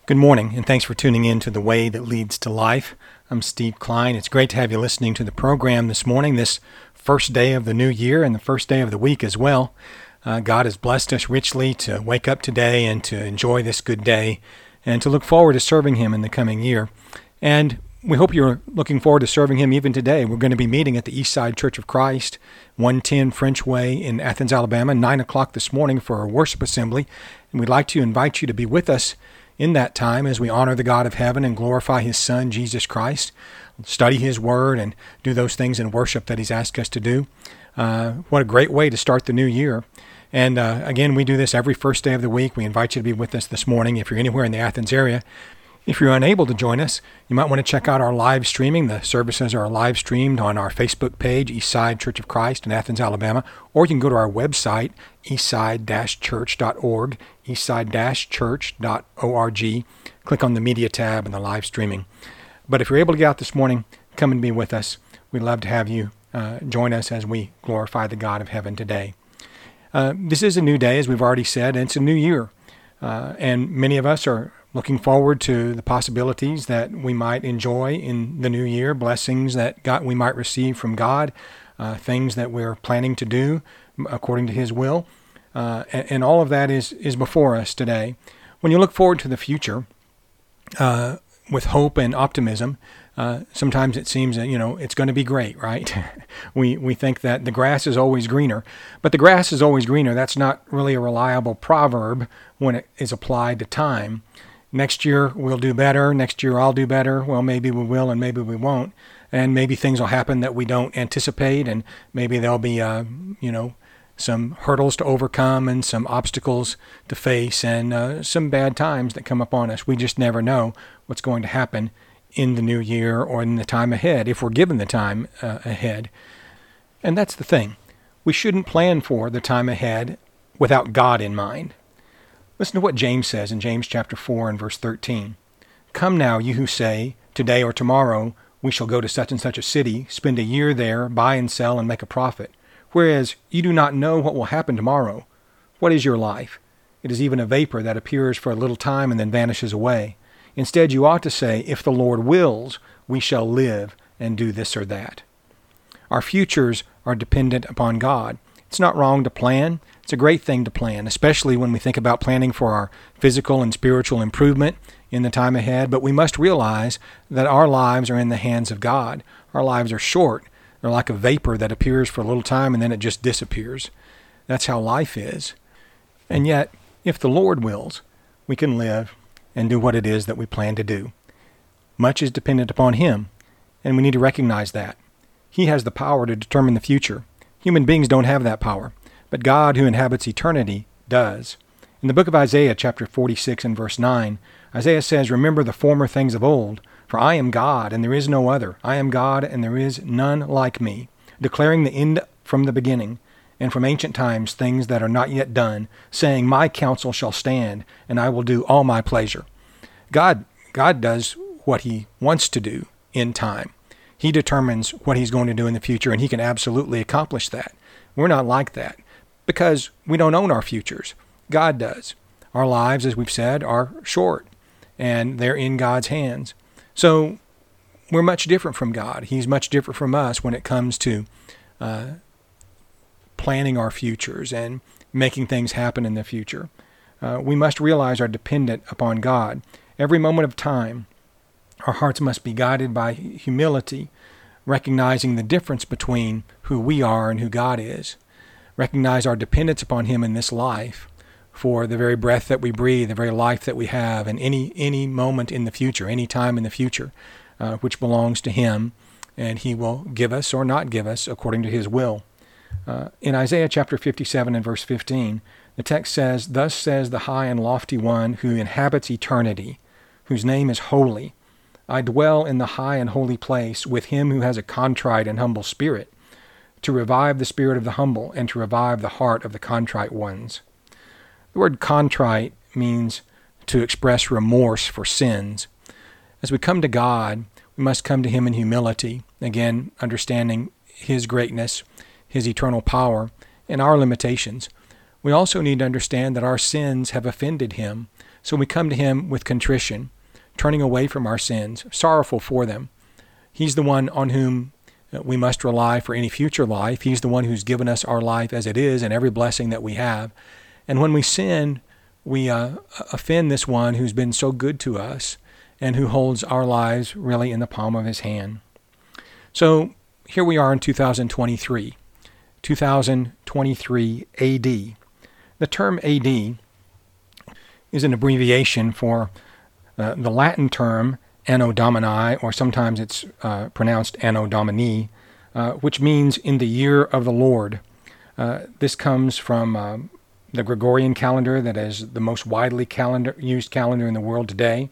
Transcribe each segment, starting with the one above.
Good morning, and thanks for tuning in to The Way That Leads to Life. I'm Steve Klein. It's great to have you listening to the program this morning, this first day of the new year and the first day of the week as well. God has blessed us richly to wake up today and to enjoy this good day and to look forward to serving Him in the coming year. And we hope you're looking forward to serving Him even today. We're going to be meeting at the Eastside Church of Christ, 110 French Way in Athens, Alabama, 9 o'clock this morning for our worship assembly. And we'd like to invite you to be with us in that time as we honor the God of heaven and glorify His Son, Jesus Christ, study His Word and do those things in worship that He's asked us to do. What a great way to start the new year. And again, we do this every first day of the week. We invite you to be with us this morning if you're anywhere in the Athens area. If you're unable to join us, you might want to check out our live streaming. The services are live streamed on our Facebook page, Eastside Church of Christ in Athens, Alabama, or you can go to our website, eastside-church.org, eastside-church.org. Click on the media tab and the live streaming. But if you're able to get out this morning, come and be with us. We'd love to have you join us as we glorify the God of heaven today. This is a new day, as we've already said, and it's a new year. And many of us are looking forward to the possibilities that we might enjoy in the new year, blessings that we might receive from God, things that we're planning to do according to His will. And all of that is before us today. When you look forward to the future with hope and optimism, sometimes it seems that, it's going to be great, right? We think that the grass is always greener, but the grass is always greener. That's not really a reliable proverb when it is applied to time. Next year we'll do better. Next year I'll do better. Well, maybe we will and maybe we won't. And maybe things will happen that we don't anticipate, and maybe there'll be, some hurdles to overcome and some obstacles to face and some bad times that come upon us. We just never know what's going to happen in the new year or in the time ahead, if we're given the time ahead. And that's the thing. We shouldn't plan for the time ahead without God in mind. Listen to what James says in James chapter 4 and verse 13. Come now, you who say, today or tomorrow we shall go to such and such a city, spend a year there, buy and sell and make a profit. Whereas you do not know what will happen tomorrow. What is your life? It is even a vapor that appears for a little time and then vanishes away. Instead, you ought to say, if the Lord wills, we shall live and do this or that. Our futures are dependent upon God. It's not wrong to plan. It's a great thing to plan, especially when we think about planning for our physical and spiritual improvement in the time ahead. But we must realize that our lives are in the hands of God. Our lives are short. They're like a vapor that appears for a little time and then it just disappears. That's how life is. And yet, if the Lord wills, we can live and do what it is that we plan to do. Much is dependent upon Him, and we need to recognize that. He has the power to determine the future. Human beings don't have that power, but God, who inhabits eternity, does. In the book of Isaiah, chapter 46 and verse 9, Isaiah says, remember the former things of old, for I am God, and there is no other. I am God, and there is none like me, declaring the end from the beginning, and from ancient times things that are not yet done, saying, my counsel shall stand, and I will do all my pleasure. God does what He wants to do in time. He determines what He's going to do in the future, and He can absolutely accomplish that. We're not like that because we don't own our futures. God does. Our lives, as we've said, are short, and they're in God's hands. So we're much different from God. He's much different from us when it comes to planning our futures and making things happen in the future. We must realize our dependence upon God. Every moment of time, our hearts must be guided by humility, recognizing the difference between who we are and who God is. Recognize our dependence upon Him in this life for the very breath that we breathe, the very life that we have, and any moment in the future, any time in the future, which belongs to Him, and He will give us or not give us according to His will. In Isaiah chapter 57 and verse 15, the text says, thus says the high and lofty one who inhabits eternity, whose name is holy. I dwell in the high and holy place with him who has a contrite and humble spirit, to revive the spirit of the humble and to revive the heart of the contrite ones. The word contrite means to express remorse for sins. As we come to God, we must come to Him in humility, again, understanding His greatness, His eternal power, and our limitations. We also need to understand that our sins have offended Him, So we come to him with contrition, turning away from our sins, sorrowful for them. He's the one on whom we must rely for any future life. He's the one who's given us our life as it is and every blessing that we have. And when we sin, we offend this one who's been so good to us and who holds our lives really in the palm of his hand. So here we are in 2023 AD. The term AD is an abbreviation for the Latin term Anno Domini, or sometimes it's pronounced Anno Domini, which means in the year of the Lord. This comes from the Gregorian calendar, that is the most widely used calendar in the world today.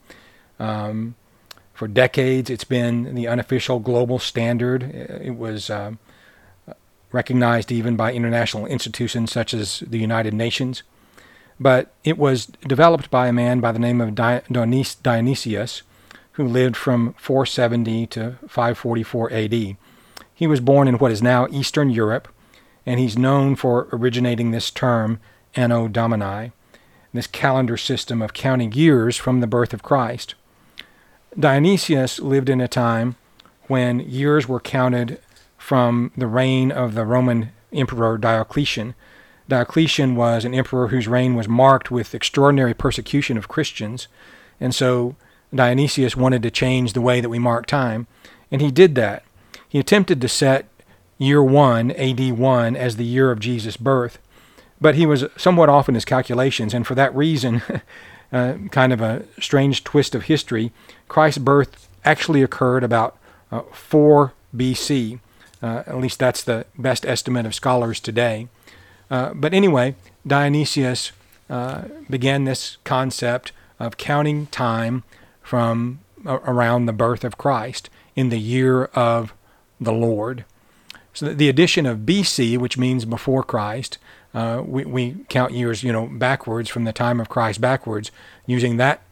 For decades, it's been the unofficial global standard. It was recognized even by international institutions such as the United Nations. But it was developed by a man by the name of Dionysius, who lived from 470 to 544 AD. He was born in what is now Eastern Europe, and he's known for originating this term, Anno Domini, this calendar system of counting years from the birth of Christ. Dionysius lived in a time when years were counted from the reign of the Roman Emperor Diocletian. Diocletian was an emperor whose reign was marked with extraordinary persecution of Christians, and so Dionysius wanted to change the way that we mark time, and he did that. He attempted to set year 1, AD 1, as the year of Jesus' birth, but he was somewhat off in his calculations, and for that reason, kind of a strange twist of history, Christ's birth actually occurred about 4 BC. At least that's the best estimate of scholars today. But anyway, Dionysius began this concept of counting time from around the birth of Christ in the year of the Lord. So the addition of BC, which means before Christ, we count years, backwards from the time of Christ backwards, using that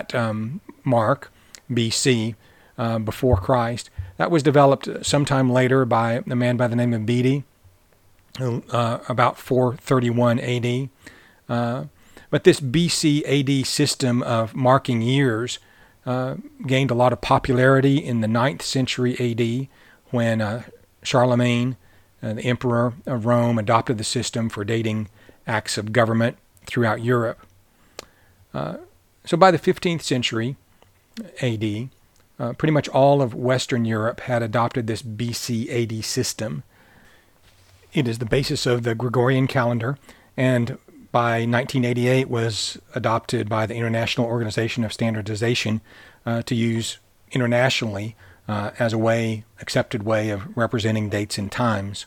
mark, BC, before Christ. That was developed sometime later by a man by the name of Bede, about 431 AD. But this BC AD system of marking years gained a lot of popularity in the 9th century AD when Charlemagne, the emperor of Rome, adopted the system for dating acts of government throughout Europe. So by the 15th century AD, pretty much all of Western Europe had adopted this BC AD system. It is the basis of the Gregorian calendar, and by 1988 was adopted by the International Organization of Standardization to use internationally as a accepted way of representing dates and times.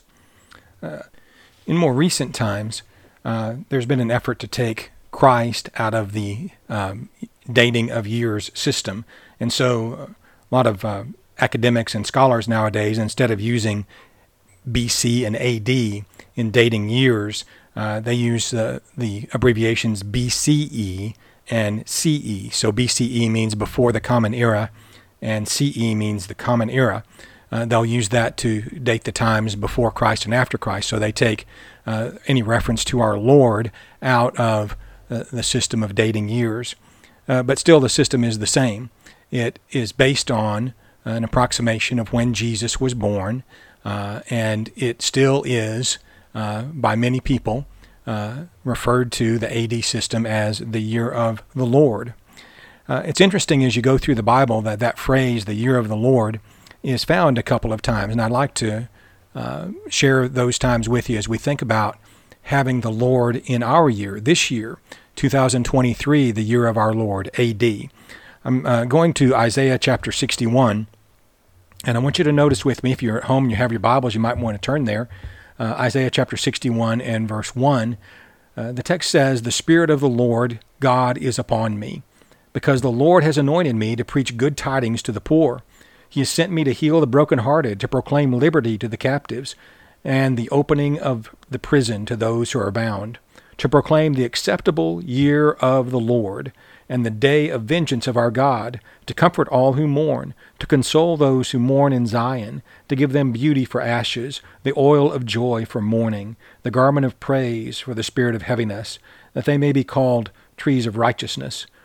In more recent times, there's been an effort to take Christ out of the dating of years system, and so a lot of academics and scholars nowadays, instead of using BC and AD in dating years, they use the abbreviations BCE and CE. So BCE means before the Common Era, and CE means the Common Era. They'll use that to date the times before Christ and after Christ. So they take any reference to our Lord out of the system of dating years. But still the system is the same. It is based on an approximation of when Jesus was born, and it still is, by many people, referred to the AD system as the year of the Lord. It's interesting as you go through the Bible that phrase, the year of the Lord, is found a couple of times, and I'd like to share those times with you as we think about having the Lord in our year, this year, 2023, the year of our Lord, AD. I'm going to Isaiah chapter 61, and I want you to notice with me, if you're at home and you have your Bibles, you might want to turn there. Isaiah chapter 61 and verse 1. The text says, "The Spirit of the Lord God is upon me, because the Lord has anointed me to preach good tidings to the poor. He has sent me to heal the brokenhearted, to proclaim liberty to the captives, and the opening of the prison to those who are bound, to proclaim the acceptable year of the Lord, and the day of vengeance of our God, to comfort all who mourn, to console those who mourn in Zion, to give them beauty for ashes, the oil of joy for mourning, the garment of praise for the spirit of heaviness, that they may be called trees of righteousness,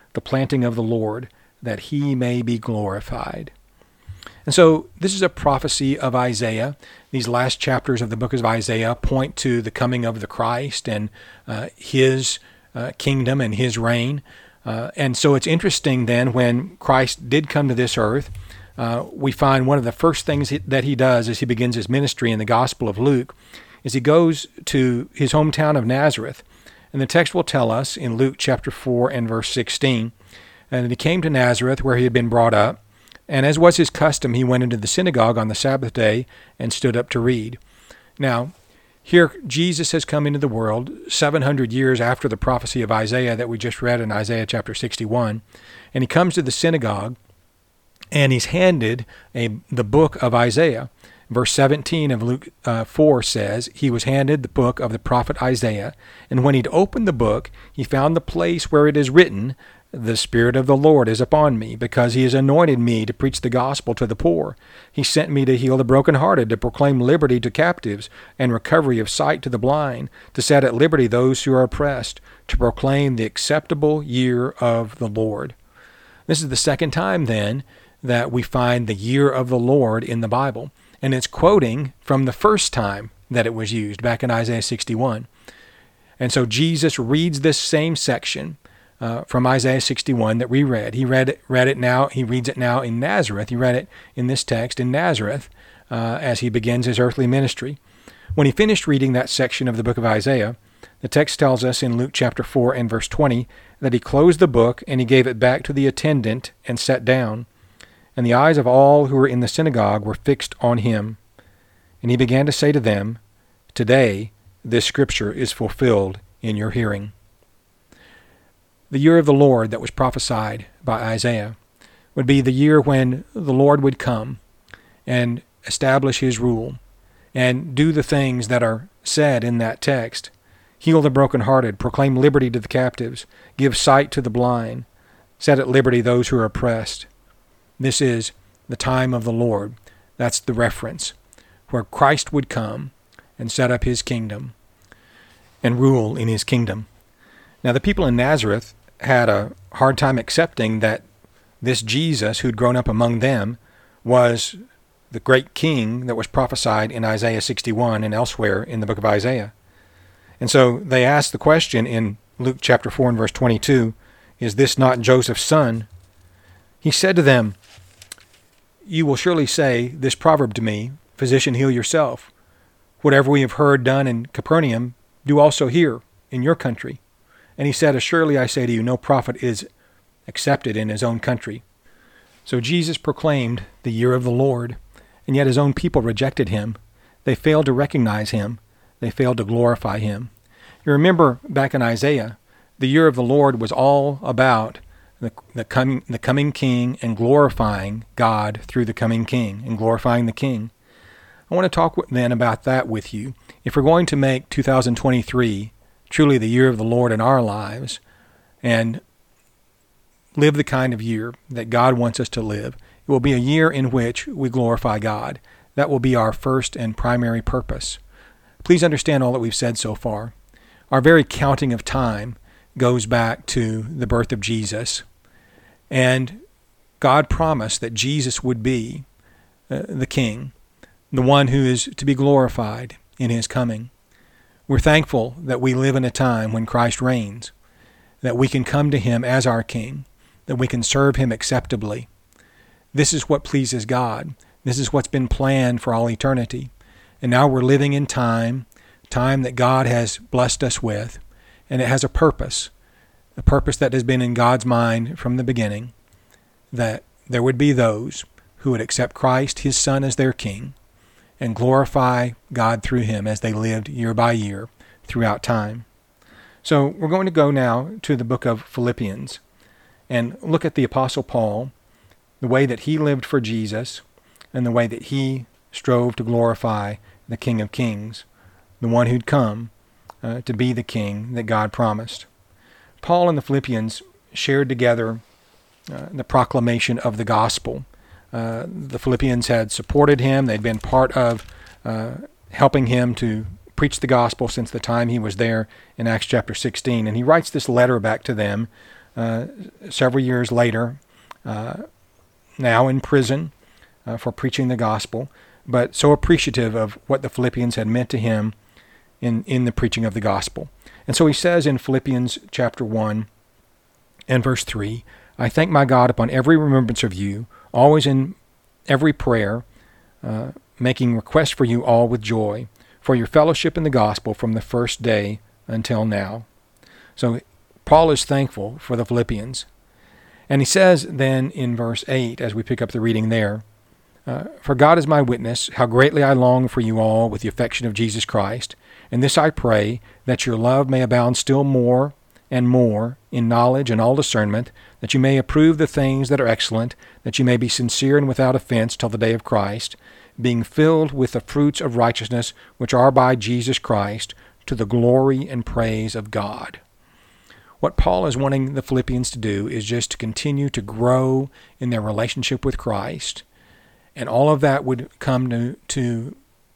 the planting of the Lord, that he may be glorified. And so this is a prophecy of Isaiah. These last chapters of the book of Isaiah point to the coming of the Christ and his kingdom and his reign. And so it's interesting then when Christ did come to this earth, we find one of the first things that he does as he begins his ministry in the Gospel of Luke is he goes to his hometown of Nazareth. And the text will tell us in Luke chapter 4 and verse 16, and he came to Nazareth where he had been brought up, and as was his custom, he went into the synagogue on the Sabbath day and stood up to read. Now, here Jesus has come into the world 700 years after the prophecy of Isaiah that we just read in Isaiah chapter 61, and he comes to the synagogue, and he's handed the book of Isaiah. Verse 17 of Luke 4 says, he was handed the book of the prophet Isaiah, and when he'd opened the book, he found the place where it is written, "The Spirit of the Lord is upon me, because he has anointed me to preach the gospel to the poor. He sent me to heal the brokenhearted, to proclaim liberty to captives, and recovery of sight to the blind, to set at liberty those who are oppressed, to proclaim the acceptable year of the Lord." This is the second time, then, that we find the year of the Lord in the Bible. And it's quoting from the first time that it was used, back in Isaiah 61. And so Jesus reads this same section from Isaiah 61 that we read. He read it now. He reads it now in Nazareth. He read it in this text in Nazareth as he begins his earthly ministry. When he finished reading that section of the book of Isaiah, the text tells us in Luke chapter 4 and verse 20 that he closed the book and he gave it back to the attendant and sat down. And the eyes of all who were in the synagogue were fixed on him. And he began to say to them, "Today this scripture is fulfilled in your hearing." The year of the Lord that was prophesied by Isaiah would be the year when the Lord would come and establish his rule and do the things that are said in that text. Heal the brokenhearted, proclaim liberty to the captives, give sight to the blind, set at liberty those who are oppressed. This is the time of the Lord. That's the reference, where Christ would come and set up his kingdom and rule in his kingdom. Now, the people in Nazareth had a hard time accepting that this Jesus who'd grown up among them was the great king that was prophesied in Isaiah 61 and elsewhere in the book of Isaiah. And so they asked the question in Luke chapter 4 and verse 22, "Is this not Joseph's son?" He said to them, "You will surely say this proverb to me, 'Physician, heal yourself. Whatever we have heard done in Capernaum, do also here in your country.' And he said, 'Assuredly I say to you, no prophet is accepted in his own country.'" So Jesus proclaimed the year of the Lord, and yet his own people rejected him. They failed to recognize him. They failed to glorify him. You remember back in Isaiah, the year of the Lord was all about the coming king and glorifying God through the coming king and glorifying the king. I want to talk then about that with you. If we're going to make 2023 truly the year of the Lord in our lives and live the kind of year that God wants us to live, it will be a year in which we glorify God. That will be our first and primary purpose. Please understand all that we've said so far. Our very counting of time goes back to the birth of Jesus. And God promised that Jesus would be the king, the one who is to be glorified in his coming. We're thankful that we live in a time when Christ reigns, that we can come to him as our king, that we can serve him acceptably. This is what pleases God. This is what's been planned for all eternity. And now we're living in time that God has blessed us with, and it has a purpose that has been in God's mind from the beginning, that there would be those who would accept Christ, his Son, as their king, and glorify God through him as they lived year by year throughout time. So we're going to go now to the book of Philippians and look at the Apostle Paul, the way that he lived for Jesus, and the way that he strove to glorify the King of Kings, the one who'd come to be the king that God promised. Paul and the Philippians shared together the proclamation of the gospel. The Philippians had supported him. They'd been part of helping him to preach the gospel since the time he was there in Acts chapter 16. And he writes this letter back to them several years later, now in prison for preaching the gospel, but so appreciative of what the Philippians had meant to him in the preaching of the gospel. And so he says in Philippians chapter 1 and verse 3, I thank my God upon every remembrance of you, always in every prayer, making request for you all with joy, for your fellowship in the gospel from the first day until now. So Paul is thankful for the Philippians. And he says then in verse 8, as we pick up the reading there, for God is my witness, how greatly I long for you all with the affection of Jesus Christ. And this I pray, that your love may abound still more and more in knowledge and all discernment, that you may approve the things that are excellent, that you may be sincere and without offense till the day of Christ, being filled with the fruits of righteousness which are by Jesus Christ, to the glory and praise of God. What Paul is wanting the Philippians to do is just to continue to grow in their relationship with Christ, and all of that would come to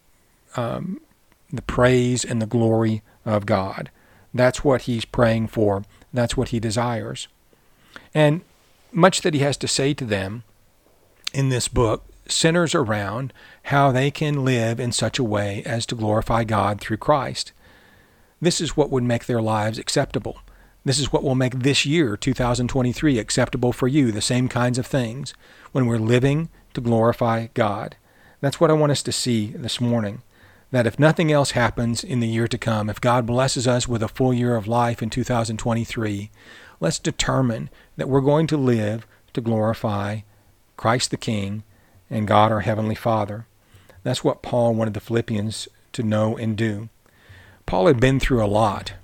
the praise and the glory of God. That's what he's praying for. That's what he desires. And much that he has to say to them in this book centers around how they can live in such a way as to glorify God through Christ. This is what would make their lives acceptable. This is what will make this year, 2023, acceptable for you, the same kinds of things, when we're living to glorify God. That's what I want us to see this morning, that if nothing else happens in the year to come, if God blesses us with a full year of life in 2023, let's determine that we're going to live to glorify Christ the King and God our Heavenly Father. That's what Paul wanted the Philippians to know and do. Paul had been through a lot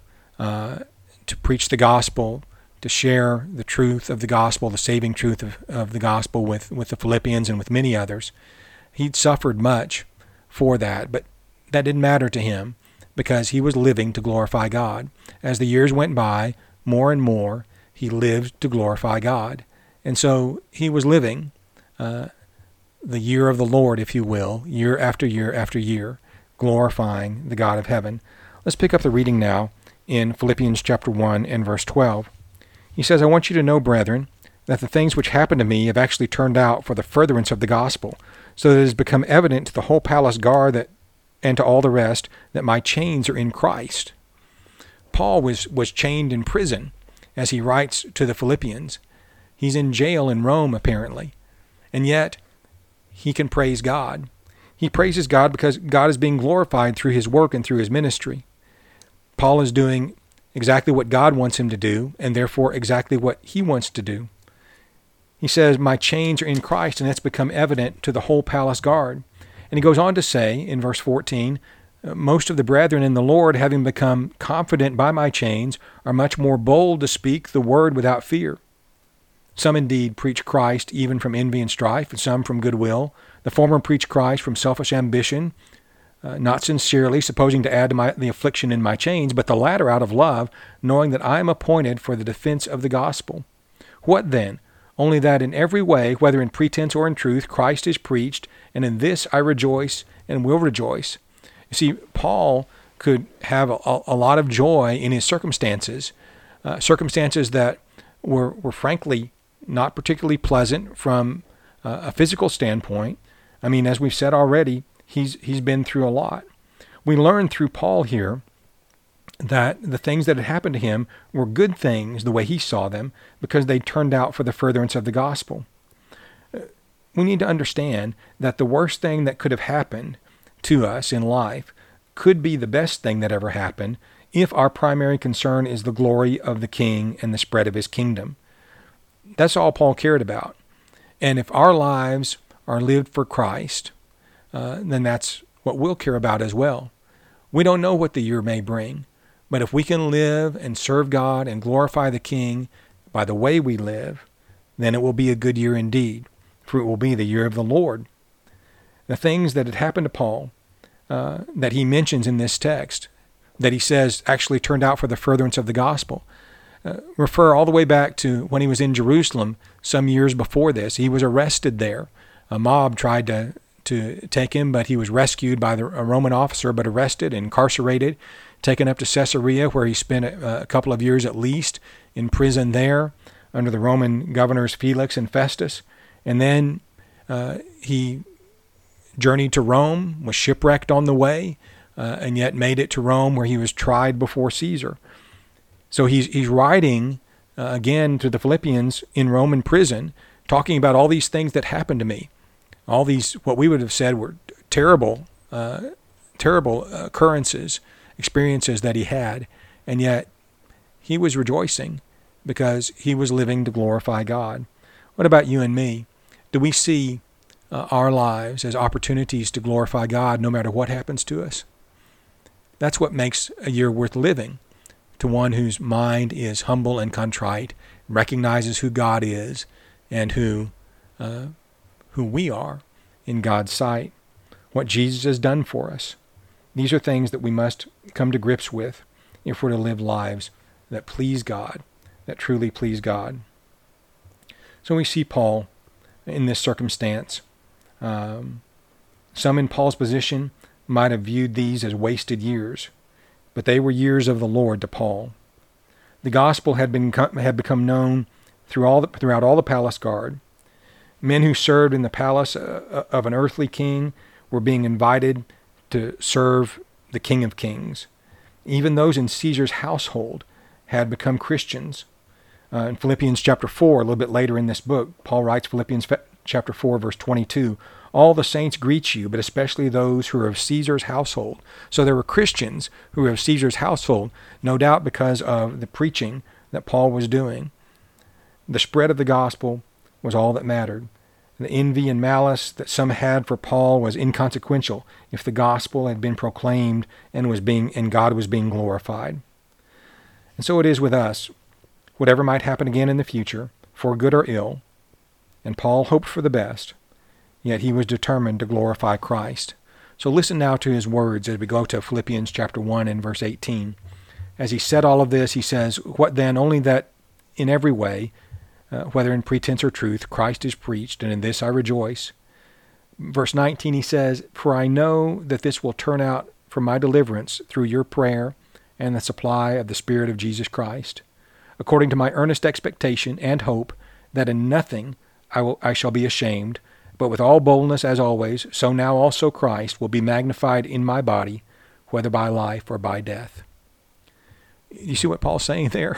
to preach the gospel, to share the truth of the gospel, the saving truth of the gospel with the Philippians and with many others. He'd suffered much for that, but that didn't matter to him because he was living to glorify God. As the years went by, more and more, he lived to glorify God. And so he was living the year of the Lord, if you will, year after year after year, glorifying the God of heaven. Let's pick up the reading now in Philippians chapter 1 and verse 12. He says, I want you to know, brethren, that the things which happened to me have actually turned out for the furtherance of the gospel, so that it has become evident to the whole palace guard and to all the rest that my chains are in Christ. Paul was chained in prison, as he writes to the Philippians. He's in jail in Rome, apparently, and yet he can praise God. He praises God because God is being glorified through his work and through his ministry. Paul is doing exactly what God wants him to do, and therefore exactly what he wants to do. He says, my chains are in Christ, and that's become evident to the whole palace guard. And he goes on to say in verse 14, most of the brethren in the Lord, having become confident by my chains, are much more bold to speak the word without fear. Some indeed preach Christ even from envy and strife, and some from goodwill. The former preach Christ from selfish ambition, not sincerely, supposing to add to the affliction in my chains, but the latter out of love, knowing that I am appointed for the defense of the gospel. What then? Only that in every way, whether in pretense or in truth, Christ is preached, and in this I rejoice and will rejoice. You see, Paul could have a lot of joy in his circumstances, circumstances that were frankly not particularly pleasant from a physical standpoint. I mean, as we've said already, he's been through a lot. We learn through Paul here that the things that had happened to him were good things the way he saw them because they turned out for the furtherance of the gospel. We need to understand that the worst thing that could have happened to us in life could be the best thing that ever happened if our primary concern is the glory of the King and the spread of his kingdom. That's all Paul cared about. And if our lives are lived for Christ, then that's what we'll care about as well. We don't know what the year may bring, but if we can live and serve God and glorify the King by the way we live, then it will be a good year indeed, for it will be the year of the Lord. The things that had happened to Paul, that he mentions in this text, that he says actually turned out for the furtherance of the gospel, refer all the way back to when he was in Jerusalem some years before this. He was arrested there. A mob tried to take him, but he was rescued by a Roman officer, but arrested, incarcerated, taken up to Caesarea, where he spent a couple of years at least in prison there. under the Roman governors Felix and Festus. And then he journeyed to Rome, was shipwrecked on the way, and yet made it to Rome, where he was tried before Caesar. So he's writing again to the Philippians in Roman prison, talking about all these things that happened to me, all these what we would have said were terrible occurrences, experiences that he had, and yet he was rejoicing because he was living to glorify God. What about you and me? Do we see our lives as opportunities to glorify God no matter what happens to us? That's what makes a year worth living, to one whose mind is humble and contrite, recognizes who God is and who we are in God's sight, what Jesus has done for us. These are things that we must come to grips with if we're to live lives that please God, that truly please God. So we see Paul in this circumstance. Some in Paul's position might have viewed these as wasted years, but they were years of the Lord to Paul. The gospel had become known throughout all the palace guard. Men who served in the palace of an earthly king were being invited to serve the King of Kings. Even those in Caesar's household had become Christians. In Philippians chapter 4, a little bit later in this book, Paul writes, Philippians chapter 4, verse 22, "All the saints greet you, but especially those who are of Caesar's household." So there were Christians who were of Caesar's household, no doubt because of the preaching that Paul was doing. The spread of the gospel was all that mattered. The envy and malice that some had for Paul was inconsequential if the gospel had been proclaimed and God was being glorified. And so it is with us. Whatever might happen again in the future, for good or ill, and Paul hoped for the best, yet he was determined to glorify Christ. So listen now to his words as we go to Philippians chapter 1 and verse 18. As he said all of this, he says, "What then? Only that in every way, whether in pretense or truth, Christ is preached, and in this I rejoice." Verse 19, he says, "For I know that this will turn out for my deliverance through your prayer and the supply of the Spirit of Jesus Christ, according to my earnest expectation and hope that in nothing I shall be ashamed, but with all boldness as always, so now also Christ will be magnified in my body, whether by life or by death." You see what Paul's saying there?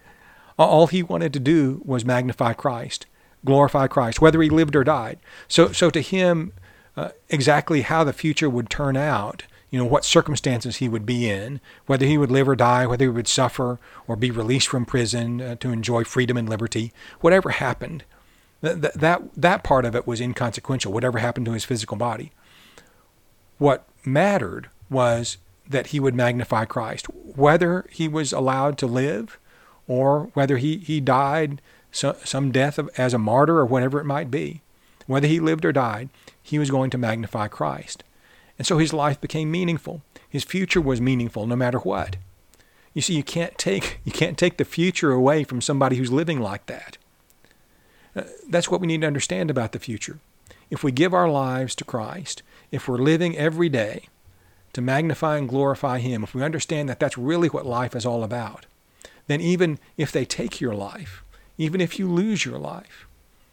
All he wanted to do was magnify Christ, glorify Christ, whether he lived or died. So to him, exactly how the future would turn out, what circumstances he would be in, whether he would live or die, whether he would suffer or be released from prison to enjoy freedom and liberty, whatever happened, that part of it was inconsequential, whatever happened to his physical body. What mattered was that he would magnify Christ, whether he was allowed to live or whether he died some death as a martyr or whatever it might be. Whether he lived or died, he was going to magnify Christ. And so his life became meaningful. His future was meaningful no matter what. You see, you can't take the future away from somebody who's living like that. That's what we need to understand about the future. If we give our lives to Christ, if we're living every day to magnify and glorify Him, if we understand that that's really what life is all about, then even if they take your life, even if you lose your life,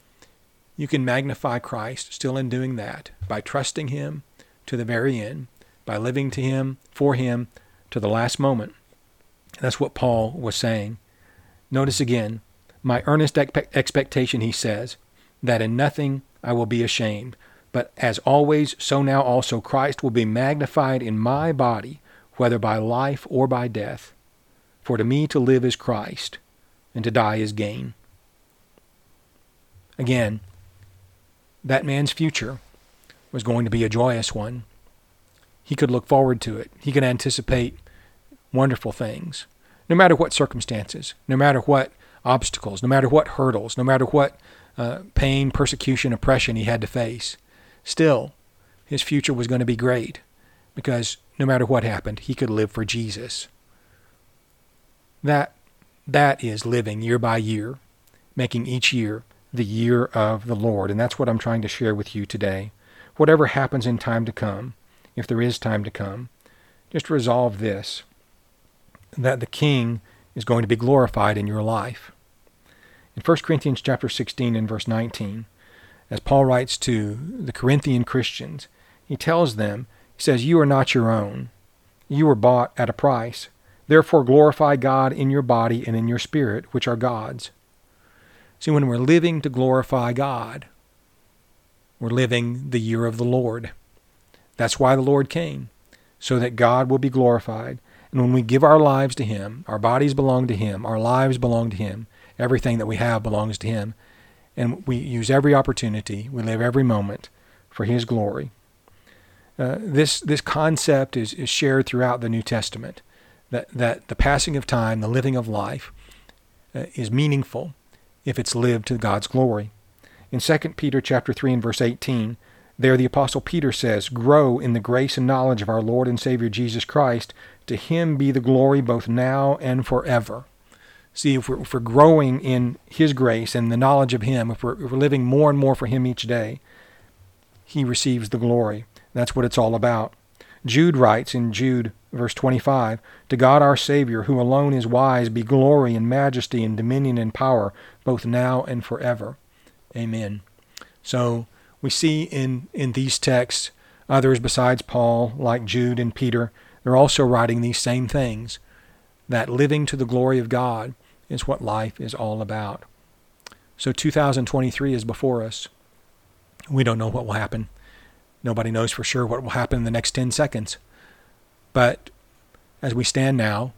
you can magnify Christ still in doing that by trusting Him to the very end, by living to Him, for Him, to the last moment. That's what Paul was saying. Notice again, my earnest expectation, he says, that in nothing I will be ashamed, but as always, so now also Christ will be magnified in my body, whether by life or by death. For to me to live is Christ, and to die is gain. Again, that man's future was going to be a joyous one. He could look forward to it. He could anticipate wonderful things, no matter what circumstances, no matter what obstacles, no matter what hurdles, no matter what pain, persecution, oppression he had to face. Still, his future was going to be great because no matter what happened, he could live for Jesus. That is living year by year, making each year the year of the Lord. And that's what I'm trying to share with you today. Whatever happens in time to come, if there is time to come, just resolve this, that the King is going to be glorified in your life. In 1 Corinthians chapter 16 and verse 19, as Paul writes to the Corinthian Christians, he tells them, he says, "You are not your own. You were bought at a price. Therefore glorify God in your body and in your spirit, which are God's." See, when we're living to glorify God, we're living the year of the Lord. That's why the Lord came, so that God will be glorified. And when we give our lives to Him, our bodies belong to Him, our lives belong to Him, everything that we have belongs to Him, and we use every opportunity, we live every moment for His glory. This concept is shared throughout the New Testament, that the passing of time, the living of life, is meaningful if it's lived to God's glory. In 2 Peter chapter 3 and verse 18, there the Apostle Peter says, "Grow in the grace and knowledge of our Lord and Savior Jesus Christ. To Him be the glory both now and forever." See, if we're growing in His grace and the knowledge of Him, if we're living more and more for Him each day, He receives the glory. That's what it's all about. Jude writes in Jude verse 25, "To God our Savior, who alone is wise, be glory and majesty and dominion and power, both now and forever. Amen." So we see in these texts others besides Paul, like Jude and Peter, they're also writing these same things, that living to the glory of God is what life is all about. So 2023 is before us. We don't know what will happen. Nobody knows for sure what will happen in the next 10 seconds. But as we stand now,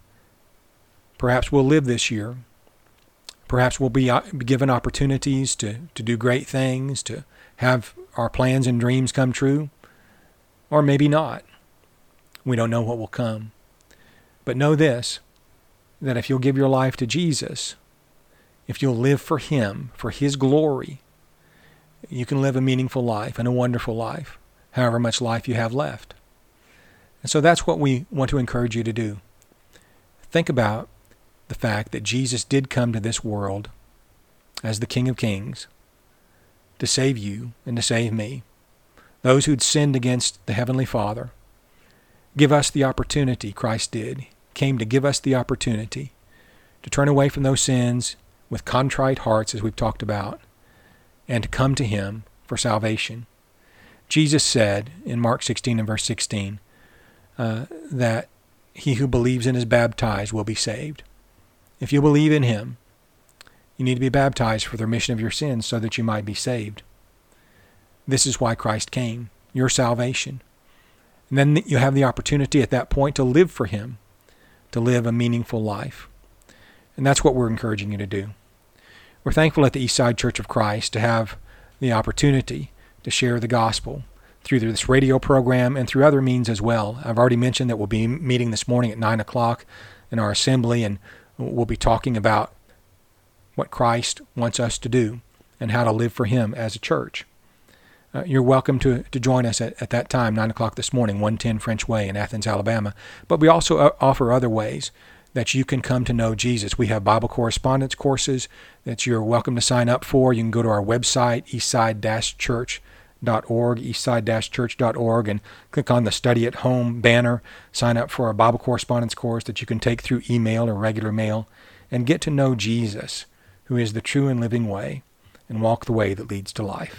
perhaps we'll live this year. Perhaps we'll be given opportunities to do great things, to have our plans and dreams come true, or maybe not. We don't know what will come. But know this, that if you'll give your life to Jesus, if you'll live for Him, for His glory, you can live a meaningful life and a wonderful life, however much life you have left. And so that's what we want to encourage you to do. Think about the fact that Jesus did come to this world as the King of Kings to save you and to save me, those who'd sinned against the Heavenly Father. Give us the opportunity, Christ did, came to give us the opportunity to turn away from those sins with contrite hearts, as we've talked about, and to come to Him for salvation. Jesus said in Mark 16 and verse 16 that he who believes and is baptized will be saved. If you believe in Him, you need to be baptized for the remission of your sins so that you might be saved. This is why Christ came, your salvation. And then you have the opportunity at that point to live for Him, to live a meaningful life. And that's what we're encouraging you to do. We're thankful at the Eastside Church of Christ to have the opportunity to share the gospel through this radio program and through other means as well. I've already mentioned that we'll be meeting this morning at 9 o'clock in our assembly, and we'll be talking about what Christ wants us to do and how to live for Him as a church. You're welcome to join us at that time, 9 o'clock this morning, 110 French Way in Athens, Alabama. But we also offer other ways that you can come to know Jesus. We have Bible correspondence courses that you're welcome to sign up for. You can go to our website, eastside-church.org, eastside-church.org, and click on the Study at Home banner. Sign up for a Bible correspondence course that you can take through email or regular mail and get to know Jesus, who is the true and living way, and walk the way that leads to life.